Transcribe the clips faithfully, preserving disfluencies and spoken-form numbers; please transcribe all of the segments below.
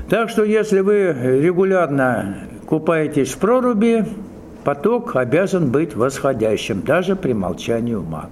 Так что, если вы регулярно купаетесь в проруби, поток обязан быть восходящим, даже при молчании ума.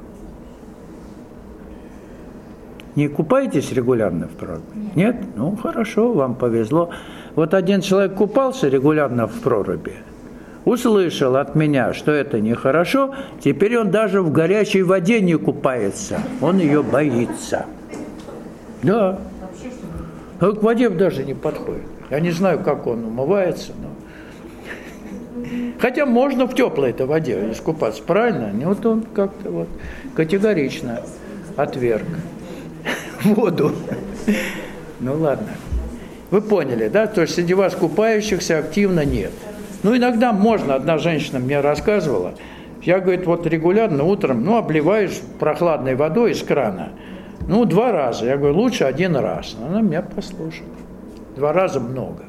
Не купаетесь регулярно в проруби? Нет? Ну, хорошо, вам повезло. Вот один человек купался регулярно в проруби, услышал от меня, что это нехорошо, теперь он даже в горячей воде не купается, он ее боится. Да. А к воде даже не подходит. Я не знаю, как он умывается, но... Хотя можно в теплой-то воде искупаться, правильно? Не вот он как-то вот категорично отверг воду. Ну ладно. Вы поняли, да? То есть среди вас купающихся активно нет. Ну, иногда можно. Одна женщина мне рассказывала. Я, говорит, вот регулярно утром, ну, обливаешь прохладной водой из крана. Ну, два раза. Я говорю, лучше один раз. Она меня послушала. Два раза много.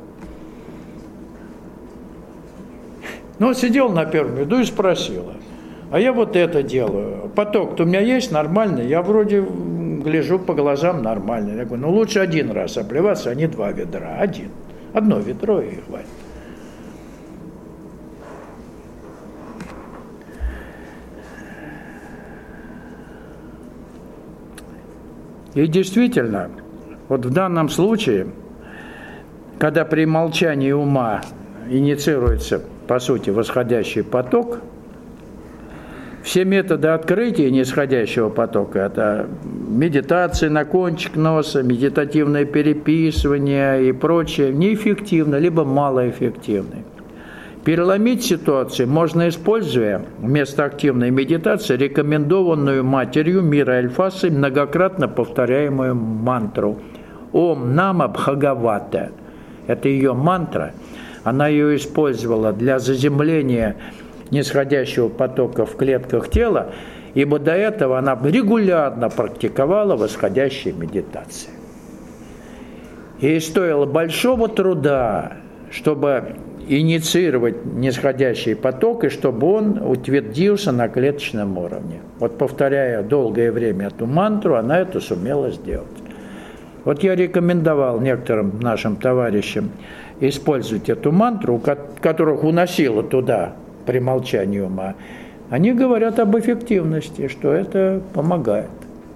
Ну, сидел на первом ряду и спросила. А я вот это делаю. Поток-то у меня есть нормальный. Я вроде гляжу по глазам нормально. Я говорю, ну, лучше один раз обливаться, а не два ведра. Один. Одно ведро и хватит. И действительно, вот в данном случае, когда при молчании ума инициируется, по сути, восходящий поток, все методы открытия нисходящего потока – это медитация на кончик носа, медитативное переписывание и прочее – неэффективно, либо малоэффективны. Переломить ситуацию можно, используя вместо активной медитации рекомендованную матерью Мира Альфасы многократно повторяемую мантру «Ом Нама Бхагавата». Это ее мантра. Она ее использовала для заземления нисходящего потока в клетках тела, ибо до этого она регулярно практиковала восходящие медитации. Ей стоило большого труда, чтобы инициировать нисходящий поток, и чтобы он утвердился на клеточном уровне. Вот повторяя долгое время эту мантру, она это сумела сделать. Вот я рекомендовал некоторым нашим товарищам использовать эту мантру, которых уносило туда при молчании ума. Они говорят об эффективности, что это помогает.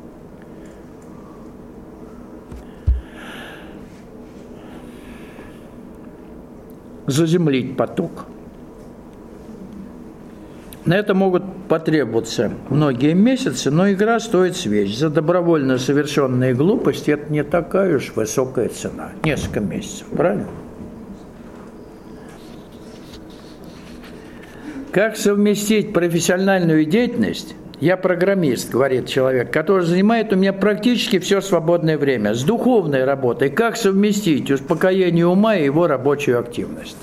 Заземлить поток. На это могут потребоваться многие месяцы, но игра стоит свеч. За добровольно совершенные глупости это не такая уж высокая цена. Несколько месяцев, правильно? Как совместить профессиональную деятельность? Я программист, говорит человек, который занимает у меня практически все свободное время, с духовной работой. Как совместить успокоение ума и его рабочую активность?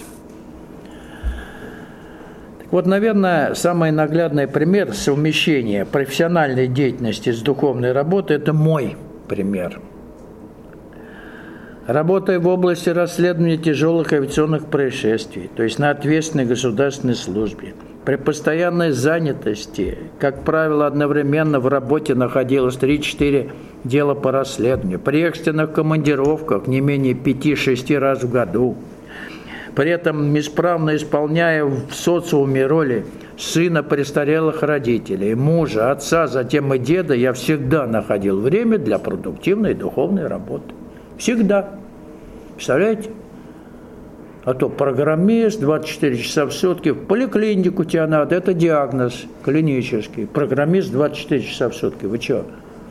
Так вот, наверное, самый наглядный пример совмещения профессиональной деятельности с духовной работой – это мой пример. Работая в области расследования тяжелых авиационных происшествий, то есть на ответственной государственной службе, при постоянной занятости, как правило, одновременно в работе находилось три-четыре дела по расследованию, при экстренных командировках не менее пяти-шести раз в году, при этом исправно исполняя в социуме роли сына престарелых родителей, мужа, отца, затем и деда, я всегда находил время для продуктивной духовной работы. Всегда. Представляете? А то программист, двадцать четыре часа в сутки, в поликлинику тебе надо, это диагноз клинический. Программист двадцать четыре часа в сутки, вы что?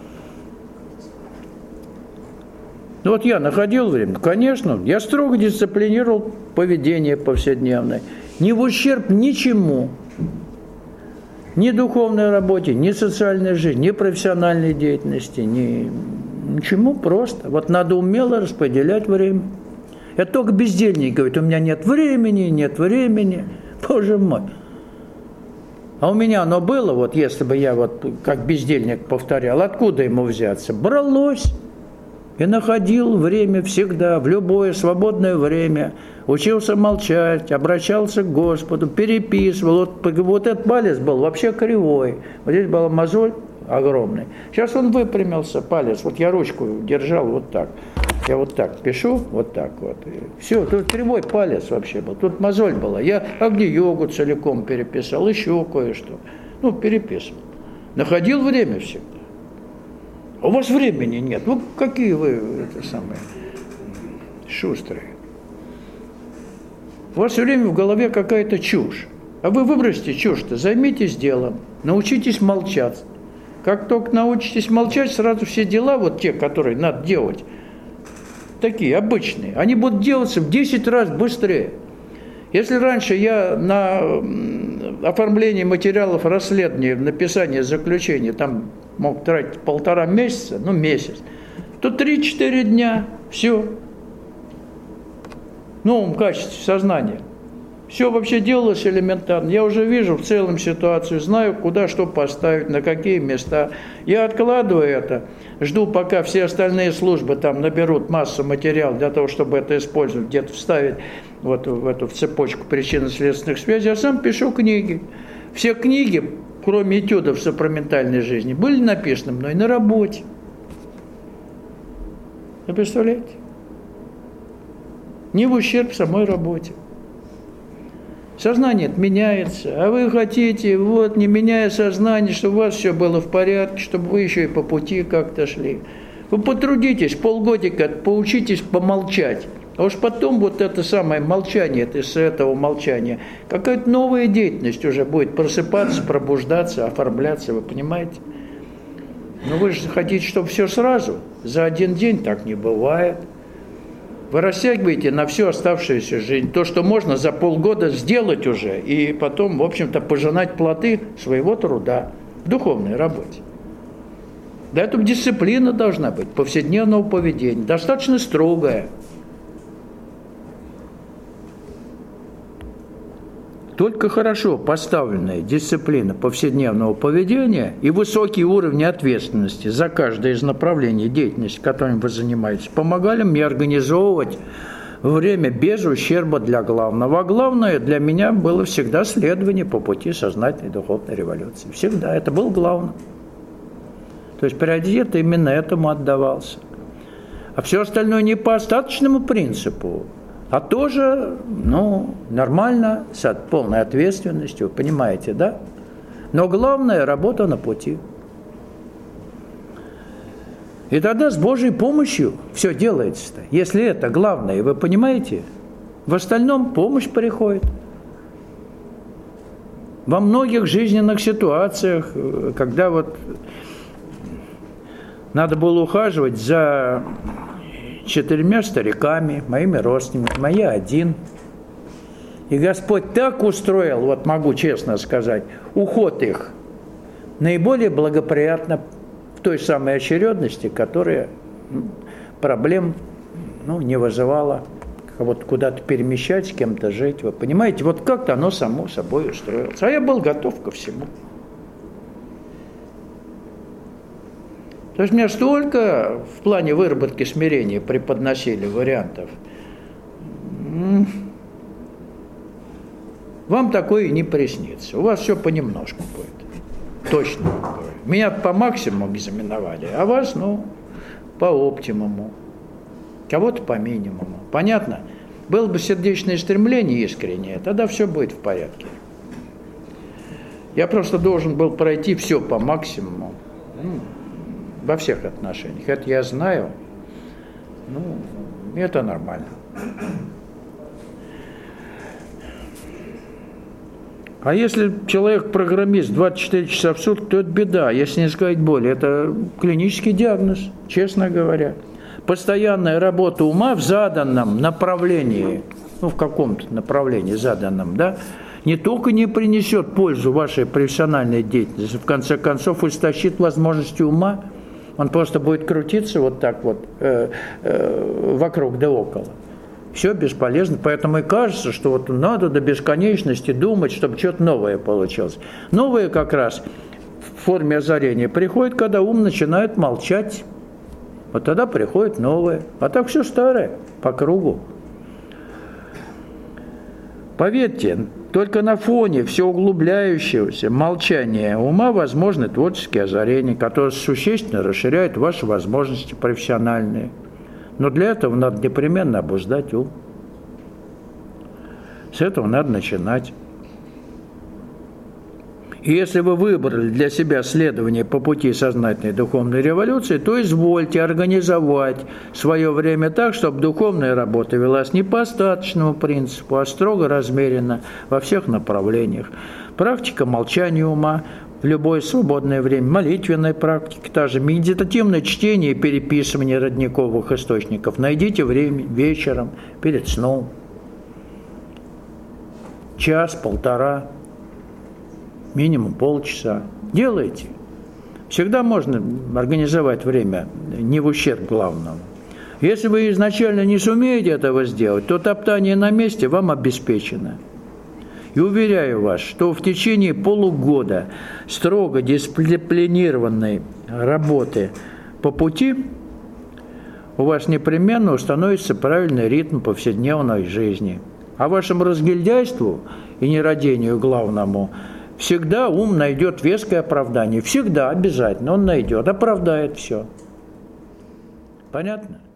Ну вот я находил время, конечно, я строго дисциплинировал поведение повседневное. Не в ущерб ничему. Ни духовной работе, ни социальной жизни, ни профессиональной деятельности, ни... Ничему, просто. Вот надо умело распределять время. Это только бездельник говорит, у меня нет времени, нет времени. Боже мой. А у меня оно было, вот если бы я вот как бездельник повторял, откуда ему взяться? Бралось. И находил время всегда, в любое свободное время. Учился молчать, обращался к Господу, переписывал. Вот, вот этот палец был вообще кривой. Вот здесь была мозоль огромный. Сейчас он выпрямился, палец. Вот я ручку держал вот так. Я вот так пишу, вот так вот. Все, тут кривой палец вообще был, тут мозоль была. Я Агни-йогу целиком переписал, еще кое-что. Ну, переписывал. Находил время всегда. А у вас времени нет. Ну, какие вы, это самое, шустрые. У вас все время в голове какая-то чушь. А вы выбросьте чушь-то, займитесь делом, научитесь молчать. Как только научитесь молчать, сразу все дела, вот те, которые надо делать, такие обычные, они будут делаться в десять раз быстрее. Если раньше я на оформление материалов расследования, написание заключения там мог тратить полтора месяца, ну месяц, то три-четыре дня, все. В новом качестве сознания. Все вообще делалось элементарно. Я уже вижу в целом ситуацию, знаю, куда что поставить, на какие места. Я откладываю это, жду, пока все остальные службы там наберут массу материала для того, чтобы это использовать, где-то вставить вот в эту в цепочку причинно-следственных связей, а сам пишу книги. Все книги, кроме этюдов сакраментальной жизни, были написаны мной на работе. Вы представляете? Не в ущерб самой работе. Сознание меняется, а вы хотите, вот, не меняя сознание, чтобы у вас все было в порядке, чтобы вы еще и по пути как-то шли. Вы потрудитесь, полгодика, поучитесь помолчать. А уж потом вот это самое молчание, это с этого молчания, какая-то новая деятельность уже будет просыпаться, пробуждаться, оформляться, вы понимаете? Но вы же хотите, чтобы все сразу, за один день так не бывает. Вы растягиваете на всю оставшуюся жизнь то, что можно за полгода сделать уже, и потом, в общем-то, пожинать плоды своего труда в духовной работе. Для этого дисциплина должна быть, повседневного поведения, достаточно строгая. Только хорошо поставленная дисциплина повседневного поведения и высокий уровень ответственности за каждое из направлений деятельности, которым вы занимаетесь, помогали мне организовывать время без ущерба для главного. А главное для меня было всегда следование по пути сознательной духовной революции. Всегда. Это было главным. То есть приоритет именно этому отдавался. А все остальное не по остаточному принципу, а тоже, ну, нормально, с полной ответственностью, понимаете, да? Но главное – работа на пути. И тогда с Божьей помощью все делается-то. Если это главное, вы понимаете, в остальном помощь приходит. Во многих жизненных ситуациях, когда вот надо было ухаживать за четырьмя стариками, моими родственниками, я один. И Господь так устроил, вот могу честно сказать, уход их наиболее благоприятно в той самой очередности, которая проблем ну, не вызывала. Вот куда-то перемещать, с кем-то жить. Вы понимаете, вот как-то оно само собой устроилось. А я был готов ко всему. То есть мне столько в плане выработки смирения преподносили вариантов. Вам такое и не приснится. У вас все понемножку будет. Точно. Меня по максимуму экзаменовали, а вас, ну, по оптимуму. Кого-то по минимуму. Понятно? Было бы сердечное стремление искреннее, тогда все будет в порядке. Я просто должен был пройти все по максимуму. Ну, во всех отношениях. Это я знаю. Ну, это нормально. А если человек программист двадцать четыре часа в сутки, то это беда, если не сказать более. Это клинический диагноз, честно говоря. Постоянная работа ума в заданном направлении, ну, в каком-то направлении заданном, да, не только не принесет пользу вашей профессиональной деятельности, в конце концов истощит возможности ума, он просто будет крутиться вот так вот э, э, вокруг да около. Все бесполезно, поэтому и кажется, что вот надо до бесконечности думать, чтобы что-то новое получилось. Новое как раз в форме озарения приходит, когда ум начинает молчать. Вот тогда приходит новое. А так все старое, по кругу. Поверьте, только на фоне все углубляющегося молчания ума возможны творческие озарения, которые существенно расширяют ваши возможности профессиональные. Но для этого надо непременно обуздать ум. С этого надо начинать. И если вы выбрали для себя следование по пути сознательной духовной революции, то извольте организовать свое время так, чтобы духовная работа велась не по остаточному принципу, а строго размеренно во всех направлениях. Практика молчания ума в любое свободное время, молитвенная практика, та же медитативное чтение и переписывание родниковых источников. Найдите время вечером, перед сном. Час, полтора, минимум полчаса. Делайте. Всегда можно организовать время не в ущерб главному. Если вы изначально не сумеете этого сделать, то топтание на месте вам обеспечено. И уверяю вас, что в течение полугода строго дисциплинированной работы по пути у вас непременно установится правильный ритм повседневной жизни. А вашему разгильдяйству и нерадению главному всегда ум найдет веское оправдание. Всегда, обязательно он найдет, оправдает все. Понятно?